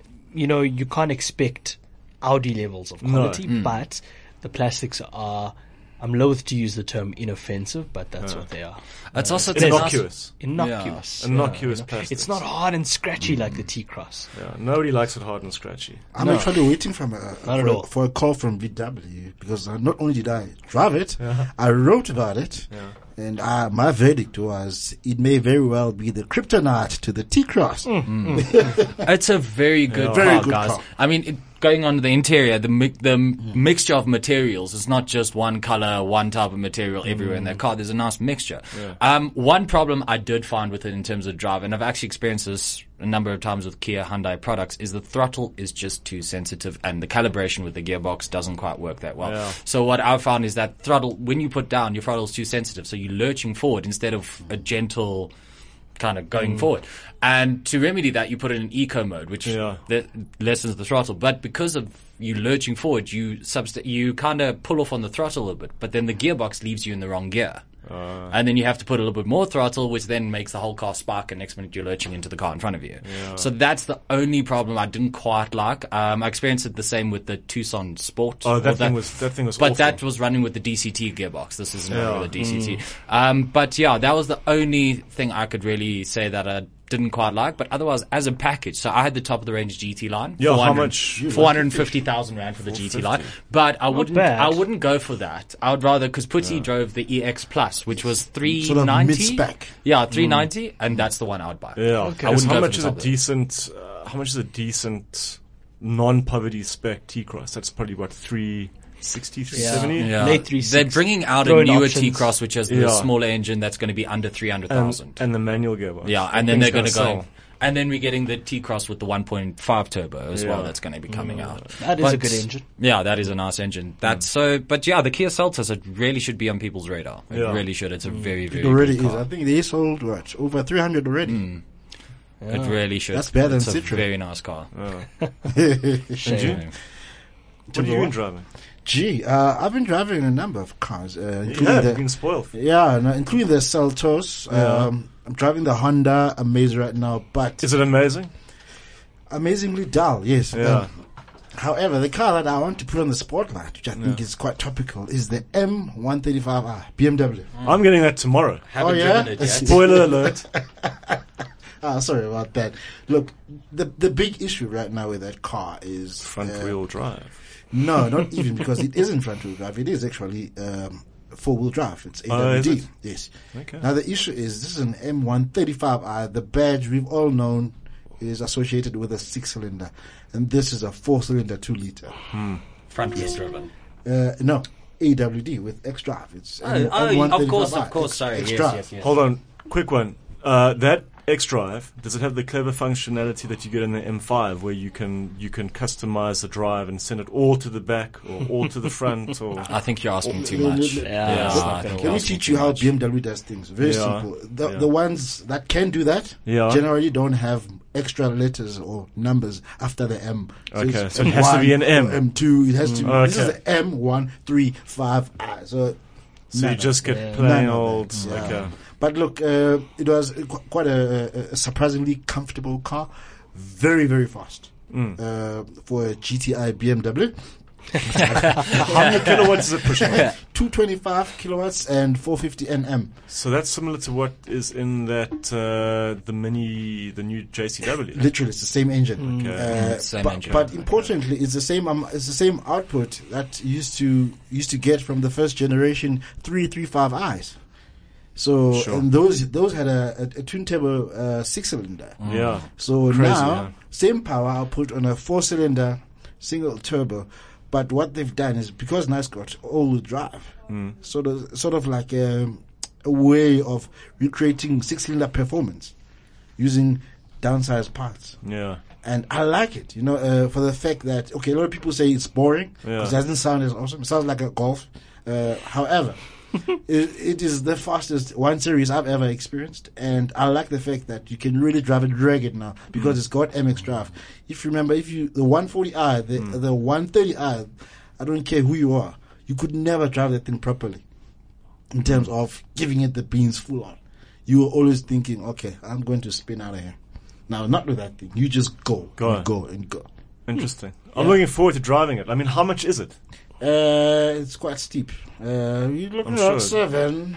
you can't expect Audi levels of quality, but the plastics are, I'm loath to use the term inoffensive, but that's what they are. It's also It's innocuous. Innocuous. Innocuous plastics. It's not hard and scratchy like the T-Cross. Yeah, nobody likes it hard and scratchy. I'm actually waiting Not at all. for a call from VW because not only did I drive it, I wrote about it, and my verdict was it may very well be the kryptonite to the T-Cross. It's a very good Very car, good guys. car. I mean, going on to the interior, the mixture of materials is not just one color, one type of material everywhere in that car. There's a nice mixture. One problem I did find with it in terms of drive, and I've actually experienced this a number of times with Kia Hyundai products, is the throttle is just too sensitive and the calibration with the gearbox doesn't quite work that well. Yeah. So what I found is that throttle, when you put down, your throttle is too sensitive. So you're lurching forward instead of a gentle kind of going forward. And to remedy that, you put it in eco mode, which lessens the throttle. But because of you lurching forward, you kind of pull off on the throttle a little bit, but then the gearbox leaves you in the wrong gear. And then you have to put a little bit more throttle, which then makes the whole car spark, and next minute you're lurching into the car in front of you. So that's the only problem I didn't quite like. I experienced it the same with the Tucson Sport. That thing was But awful. that was running with the DCT gearbox. This isn't running with the DCT. But that was the only thing I could really say that I didn't quite like. But otherwise, as a package, so I had the top of the range GT line. Yeah, how much? 450,000 rand for the GT line. But I bad. wouldn't go for that. I would rather, because Putty drove the EX Plus, which was 390. Sort of mid-spec. Yeah, 390, and that's the one I would buy. Yeah. Okay. Because I wouldn't how go much for is the a top of it. decent? How much is a decent non-poverty spec T-Cross? That's probably what 360, 370. Yeah. Late 360s. They're bringing out a Throwing newer options. T-Cross, which has the smaller engine that's going to be under 300,000. And the manual gearbox. Yeah, and That then they're thing's going to gonna go. And then we're getting the T-Cross with the 1.5 turbo as well. That's going to be coming out. That is a good engine. Yeah, that is a nice engine. That's so. But yeah, the Kia Seltos, it really should be on people's radar. It really should. It's a very, very It already good is. car. I think they sold over 300 already. It really should. That's better than It's a Citroen. very nice car. Shame. What have you been driving? Gee, I've been driving a number of cars, including Yeah, the you've been spoiled. including the Seltos. I'm driving the Honda Amaze right now, but Is it amazing? amazingly dull. Yes. Yeah. However, the car that I want to put on the spotlight, which I think is quite topical, is the M135i BMW. I'm getting that tomorrow. Haven't yeah? driven it yet. Spoiler alert. Sorry about that. Look, the big issue right now with that car is Front-wheel drive. No, not even, because it isn't front-wheel drive. It is actually four-wheel drive. It's AWD. Is it? Yes. Okay. Now the issue is this is an M135i. The badge we've all known is associated with a 6-cylinder, and this is a 4-cylinder 2-liter. Front-wheel driven. No, AWD with xDrive. It's of course. Sorry, yes. Hold on, quick one. That xDrive, does it have the clever functionality that you get in the M5, where you can customize the drive and send it all to the back or all to the front? Or I think you're asking too much. Let me teach you how BMW does things. Very simple. The ones that can do that generally don't have extra letters or numbers after the M. So okay, so it has to be an M. M2. It has to be. This is the M135i. So you just get plain old. Okay. But look, it was quite a surprisingly comfortable car. Very, very fast. For a GTI BMW. How many kilowatts is it pushing? 225 kilowatts and 450 Nm. So that's similar to what is in that the new JCW. Literally, it's the same engine. Okay. But importantly, it's the same. It's the same output that you used to get from the first generation 335i's. So and those had a twin turbo 6-cylinder. Yeah. So now same power output on a 4-cylinder single turbo. But what they've done is, because Nice got all-wheel drive, sort of like a way of recreating 6-cylinder performance using downsized parts. Yeah. And I like it, for the fact that, a lot of people say it's boring because it doesn't sound as awesome. It sounds like a Golf. However, it is the fastest 1 Series I've ever experienced, and I like the fact that you can really drive and drag it now because it's got MX drive. If you remember, the 140i, the 130i, I don't care who you are, you could never drive that thing properly in terms of giving it the beans full on. You were always thinking, okay, I'm going to spin out of here. Now, not with that thing. You just go. Interesting. I'm looking forward to driving it. I mean, how much is it? It's quite steep. You're looking at seven.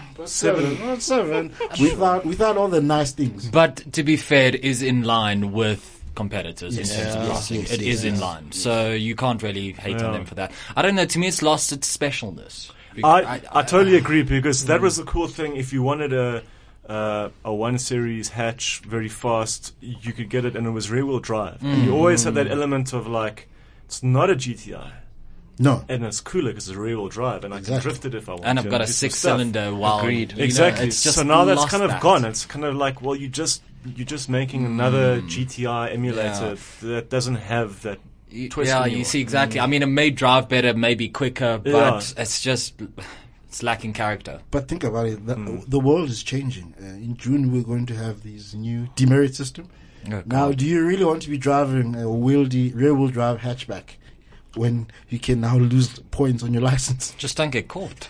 Without all the nice things. But to be fair, it is in line with competitors in terms of pricing. It is in line, so you can't really hate on them for that. I don't know. To me, it's lost its specialness. I totally agree, because that was the cool thing. If you wanted a 1 Series hatch very fast, you could get it, and it was rear wheel drive. And you always had that element of like, it's not a GTI. No. And it's cooler because it's rear wheel drive, and I can drift it if I want. And I've got a 6-cylinder. Agreed. Exactly. So now that's kind of gone. It's kind of like, well, you're just making another GTI emulator that doesn't have that twist anymore. You see exactly. I mean, it may drive better, maybe quicker, but it's lacking character. But think about it. The world is changing. In June, we're going to have these new demerit system. Now, do you really want to be driving a rear-wheel drive hatchback when you can now lose points on your license? Just don't get caught.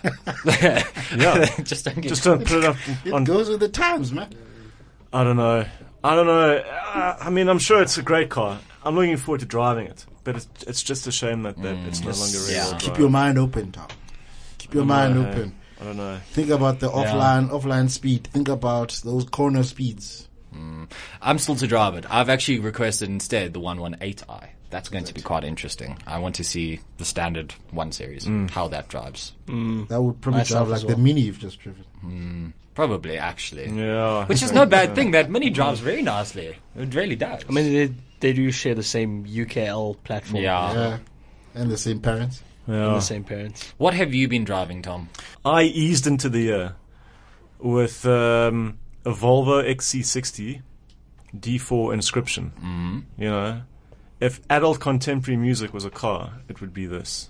Just don't put it up. It goes with the times, man. I don't know. I mean, I'm sure it's a great car. I'm looking forward to driving it, but it's just a shame that it's no longer real. Keep your mind open, Tom. Keep your mind open. I don't know. Think about the offline speed. Think about those corner speeds. I'm still to drive it. I've actually requested instead the 118i. That's going to be quite interesting. I want to see the standard 1 Series, how that drives. That would probably drive like the Mini you've just driven. Probably, actually. Yeah. Which is no bad thing. That Mini drives very nicely. It really does. I mean, they do share the same UKL platform. Yeah. And the same parents. Yeah. And the same parents. What have you been driving, Tom? I eased into the year with a Volvo XC60 D4 Inscription. You know, if adult contemporary music was a car, it would be this.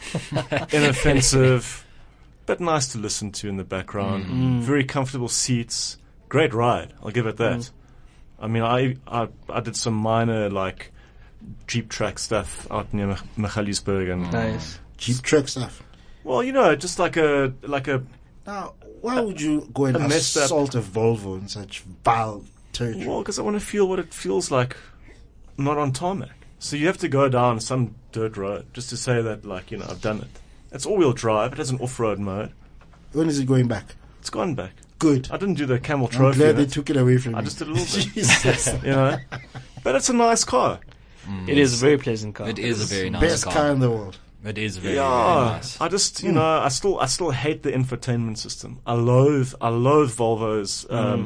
Inoffensive, but nice to listen to in the background. Very comfortable seats. Great ride, I'll give it that. I mean, I did some minor like Jeep track stuff out near Michalisburg and nice Jeep track stuff. Well, you know, just like a. Now, why would you go and assault a Volvo in such vile territory? Well, because I want to feel what it feels like, not on tarmac. So you have to go down some dirt road just to say that, like, you know, I've done it. It's all-wheel drive. It has an off-road mode. When is it going back? It's gone back. Good. I didn't do the Camel I'm Trophy. glad they That's- took it away from I me. just did a little bit. Jesus. You know, but it's a nice car. It is a very pleasant car. It is a very nice Best car in the world. It is very, very Yeah, nice. I just I still hate the infotainment system. I loathe Volvo's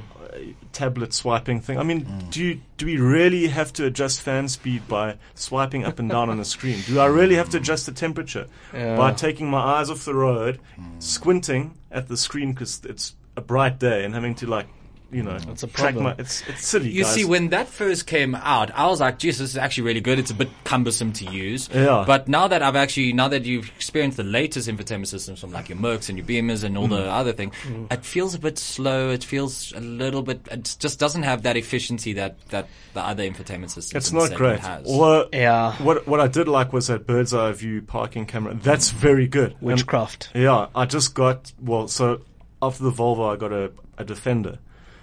tablet swiping thing. I mean, do we really have to adjust fan speed by swiping up and down on the screen? Do I really have to adjust the temperature by taking my eyes off the road, squinting at the screen because it's a bright day, and having to It's a track problem. it's silly. You guys. see, when that first came out, I was like, "Geez, this is actually really good. It's a bit cumbersome to use." Yeah. But now that you've experienced the latest infotainment systems from like your Mercs and your Beamers and all the other thing, it feels a bit slow. It feels a little bit. It just doesn't have that efficiency that the other infotainment systems. It's in the not segment great. Has. Although, Yeah. what I did like was that bird's eye view parking camera. That's very good. And- Witchcraft. Yeah, I just got so after the Volvo, I got a Defender,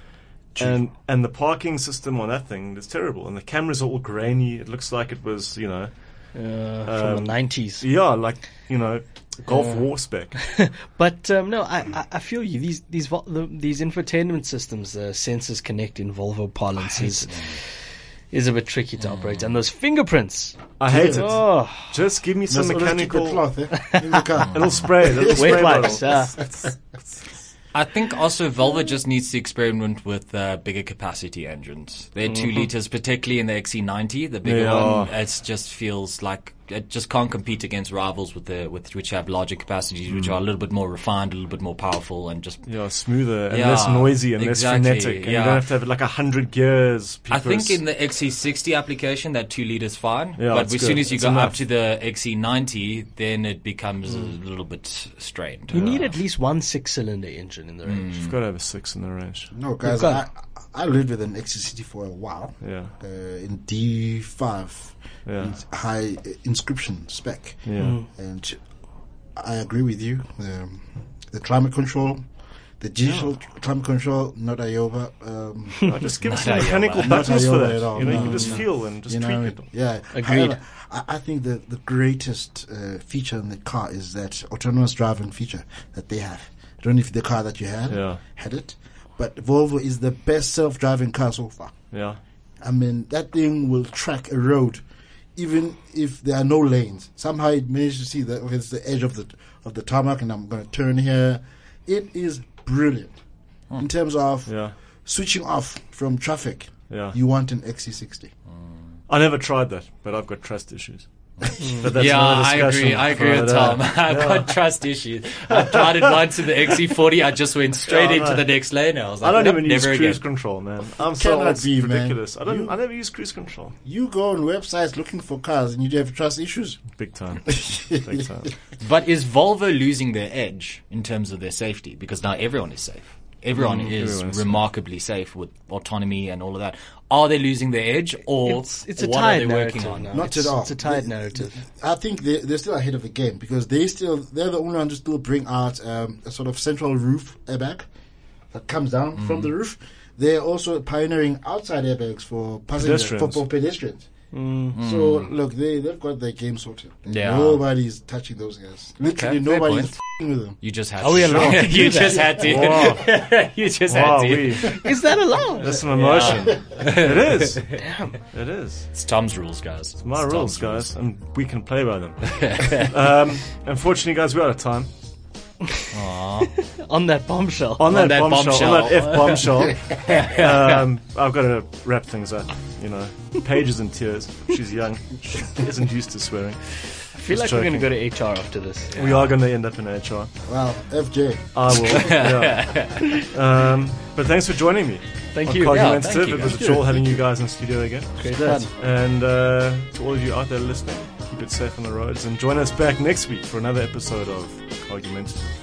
and the parking system on that thing is terrible, and the cameras are all grainy. It looks like it was From the 90s. yeah, like Golf War spec. But no, I feel you. These infotainment systems, sensors connect in Volvo parlance is a bit tricky to operate, and those fingerprints. I hate it. Oh, Just give me some Let's always keep the mechanical. cloth in the car. It'll spray. It'll spray wet wipes. bottle. I think also Volvo just needs to experiment with bigger capacity engines. They're 2 liters, particularly in the XC90, the bigger Yeah. one. It just feels like it just can't compete against rivals with which have larger capacities, which are a little bit more refined, a little bit more powerful, and just. Yeah, smoother and Yeah, less noisy and exactly, less frenetic. And yeah. you don't have to have like 100 gears. I think because- in the XC60 application, that 2 liters fine. Yeah, but it's as soon good. as you It's go enough. up to the XC90, then it becomes a little bit strained. you need at least one 6-cylinder engine in the range. You've got to have a 6 in the range. No, guys, You've got- I lived with an XC60 for a while. Yeah. In D5, Yeah. in high inscription spec. Yeah. And I agree with you. The climate control, the digital climate control, not Ioba. Just give us Not some mechanical Ioba. buttons Not for Ioba that. at all. You know, you No, can just no. feel and just You tweak know, it. yeah. Agreed. However, I think the greatest feature in the car is that autonomous driving feature that they have. I don't know if the car that you had it, but Volvo is the best self-driving car so far. Yeah. I mean, that thing will track a road, even if there are no lanes. Somehow it managed to see that it's the edge of the tarmac, and I'm going to turn here. It is brilliant in terms of Yeah. switching off from traffic. Yeah. You want an XC60. I never tried that, but I've got trust issues. But that's Yeah, another I discussion agree. I agree for with another Tom. day. I've got trust issues. I tried it once in the XC40. I just went straight Yeah, I into know. the next lane. I was like, I don't nope, even use never cruise again. control, man. I'm so Cannot it's be, man. ridiculous. I You- never use cruise control. You go on websites looking for cars and you have trust issues. Big time. Big time. But is Volvo losing their edge in terms of their safety? Because now everyone is safe. Everyone is everyone is remarkably safe with autonomy and all of that. Are they losing their edge, or It's a what are tired they working narrative on? now. Not It's- at all. It's a tired narrative. I think they're still ahead of the game because they're the only ones who still bring out a sort of central roof airbag that comes down from the roof. They're also pioneering outside airbags for passengers, Pedestrians. for pedestrians. So look, they've got their game sorted. Yeah. Nobody's touching those guys. Literally, fair nobody's point. f***ing with them. You just had Are we to. allowed to do You that? just had to. Wow. You just Wow, had to. we. Is that allowed? That's some emotion. It is. It is. It's Tom's rules, guys. It's my It's rules, Tom's guys, and we can play by them. Unfortunately, guys, we're out of time. On that bombshell. On that that bombshell, on that bombshell. F bombshell, I've got to wrap things up. You know, Paige is in tears. She's young. She isn't used to swearing. I feel like we're going to go to HR after this. We are going to end up in HR. Well, FJ. I will. Yeah. But thanks for joining me. Thank on you. Argumentative. thank you. It was a joy having you guys in studio again. Great fun. And to all of you out there listening, keep it safe on the roads and join us back next week for another episode of Argumentative.